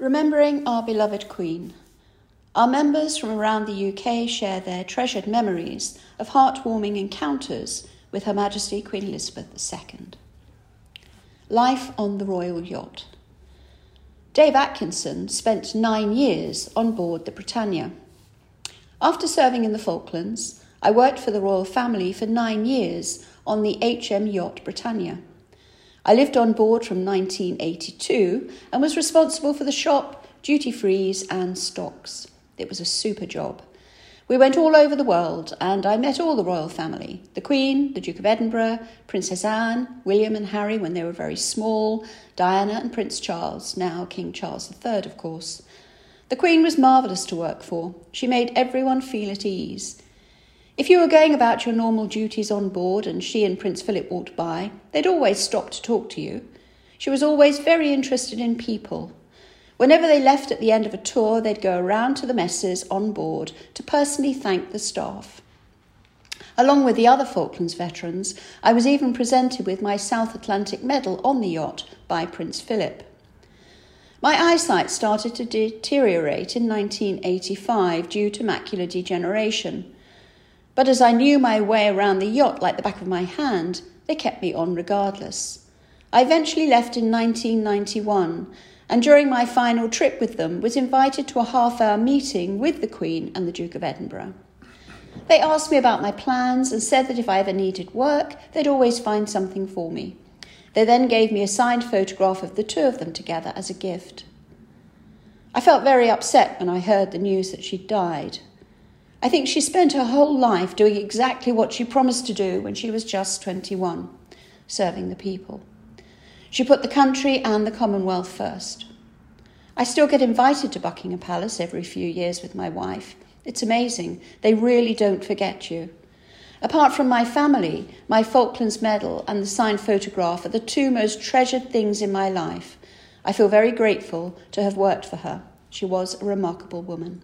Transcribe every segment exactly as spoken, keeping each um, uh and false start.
Remembering our beloved Queen. Our members from around the U K share their treasured memories of heartwarming encounters with Her Majesty Queen Elizabeth the Second. Life on the Royal Yacht. Dave Atkinson spent nine years on board the Britannia. After serving in the Falklands, I worked for the royal family for nine years on the H M yacht Britannia. I lived on board from nineteen eighty-two and was responsible for the shop, duty-frees and stocks. It was a super job. We went all over the world and I met all the royal family. The Queen, the Duke of Edinburgh, Princess Anne, William and Harry when they were very small, Diana and Prince Charles, now King Charles the Third, of course. The Queen was marvellous to work for. She made everyone feel at ease. If you were going about your normal duties on board and she and Prince Philip walked by, they'd always stop to talk to you. She was always very interested in people. Whenever they left at the end of a tour, they'd go around to the messes on board to personally thank the staff. Along with the other Falklands veterans, I was even presented with my South Atlantic Medal on the yacht by Prince Philip. My eyesight started to deteriorate in nineteen eighty-five due to macular degeneration. But as I knew my way around the yacht like the back of my hand, they kept me on regardless. I eventually left in nineteen ninety-one, and during my final trip with them was invited to a half-hour meeting with the Queen and the Duke of Edinburgh. They asked me about my plans and said that if I ever needed work, they'd always find something for me. They then gave me a signed photograph of the two of them together as a gift. I felt very upset when I heard the news that she'd died. I think she spent her whole life doing exactly what she promised to do when she was just twenty-one, serving the people. She put the country and the Commonwealth first. I still get invited to Buckingham Palace every few years with my wife. It's amazing. They really don't forget you. Apart from my family, my Falklands Medal and the signed photograph are the two most treasured things in my life. I feel very grateful to have worked for her. She was a remarkable woman.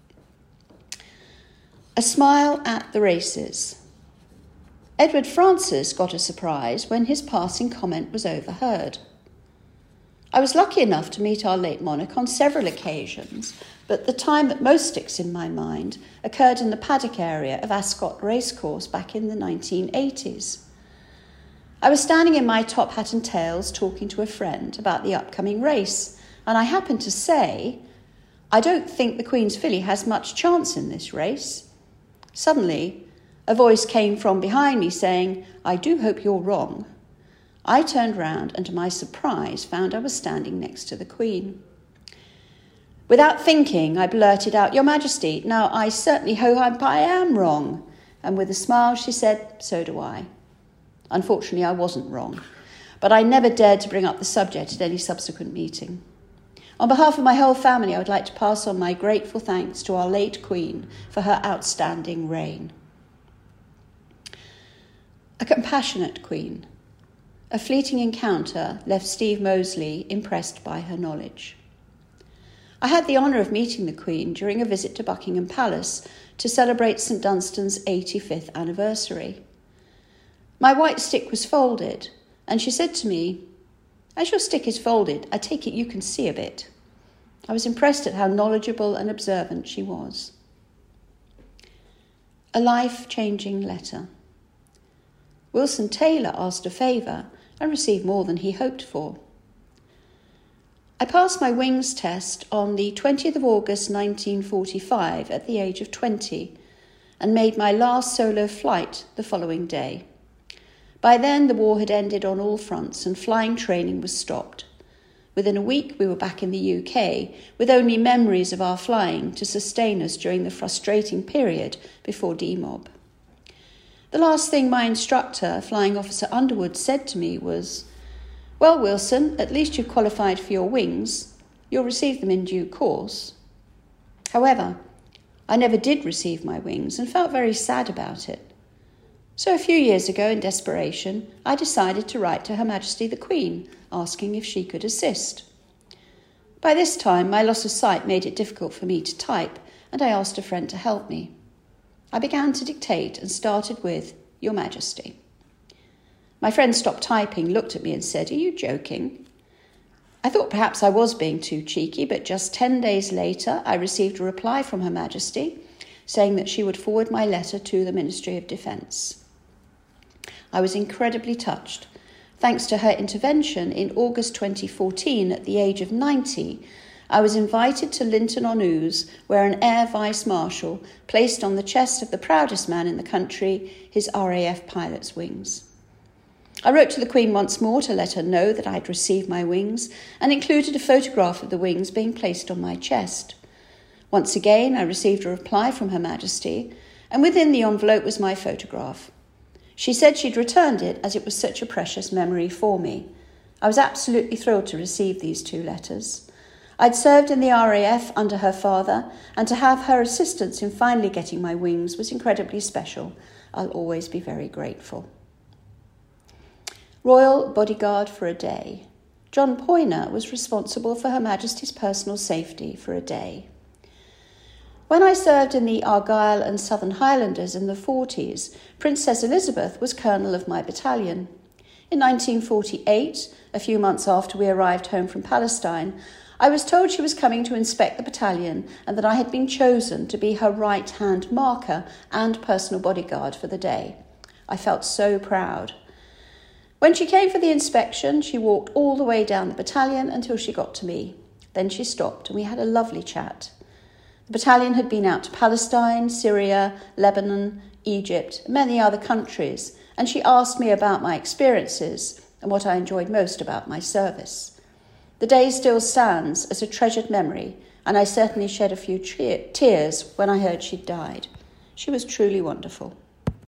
A smile at the races. Edward Francis got a surprise when his passing comment was overheard. I was lucky enough to meet our late monarch on several occasions, but the time that most sticks in my mind occurred in the paddock area of Ascot Racecourse back in the nineteen eighties. I was standing in my top hat and tails talking to a friend about the upcoming race, and I happened to say, "I don't think the Queen's filly has much chance in this race." Suddenly, a voice came from behind me saying, "I do hope you're wrong." I turned round and to my surprise found I was standing next to the Queen. Without thinking, I blurted out, "Your Majesty, now I certainly hope I am wrong." And with a smile she said, "So do I." Unfortunately, I wasn't wrong, but I never dared to bring up the subject at any subsequent meeting. On behalf of my whole family, I would like to pass on my grateful thanks to our late Queen for her outstanding reign. A compassionate Queen. A fleeting encounter left Steve Mosley impressed by her knowledge. I had the honour of meeting the Queen during a visit to Buckingham Palace to celebrate St Dunstan's eighty-fifth anniversary. My white stick was folded, and she said to me, "As your stick is folded, I take it you can see a bit." I was impressed at how knowledgeable and observant she was. A life-changing letter. Wilson Taylor asked a favour and received more than he hoped for. I passed my wings test on the twentieth of August nineteen forty-five at the age of twenty and made my last solo flight the following day. By then, the war had ended on all fronts and flying training was stopped. Within a week, we were back in the U K with only memories of our flying to sustain us during the frustrating period before demob. The last thing my instructor, Flying Officer Underwood, said to me was, "Well, Wilson, at least you've qualified for your wings. You'll receive them in due course." However, I never did receive my wings and felt very sad about it. So a few years ago, in desperation, I decided to write to Her Majesty the Queen, asking if she could assist. By this time, my loss of sight made it difficult for me to type, and I asked a friend to help me. I began to dictate and started with, "Your Majesty." My friend stopped typing, looked at me and said, "Are you joking?" I thought perhaps I was being too cheeky, but just ten days later I received a reply from Her Majesty saying that she would forward my letter to the Ministry of Defence. I was incredibly touched. Thanks to her intervention, in August twenty fourteen, at the age of ninety, I was invited to Linton-on-Ouse, where an Air Vice Marshal placed on the chest of the proudest man in the country his R A F pilot's wings. I wrote to the Queen once more to let her know that I had received my wings and included a photograph of the wings being placed on my chest. Once again, I received a reply from Her Majesty, and within the envelope was my photograph. She said she'd returned it as it was such a precious memory for me. I was absolutely thrilled to receive these two letters. I'd served in the R A F under her father, and to have her assistance in finally getting my wings was incredibly special. I'll always be very grateful. Royal Bodyguard for a day. John Poyner was responsible for Her Majesty's personal safety for a day. When I served in the Argyll and Southern Highlanders in the forties, Princess Elizabeth was colonel of my battalion. In nineteen forty-eight, a few months after we arrived home from Palestine, I was told she was coming to inspect the battalion and that I had been chosen to be her right-hand marker and personal bodyguard for the day. I felt so proud. When she came for the inspection, she walked all the way down the battalion until she got to me. Then she stopped and we had a lovely chat. The battalion had been out to Palestine, Syria, Lebanon, Egypt, and many other countries, and she asked me about my experiences and what I enjoyed most about my service. The day still stands as a treasured memory, and I certainly shed a few tears when I heard she'd died. She was truly wonderful.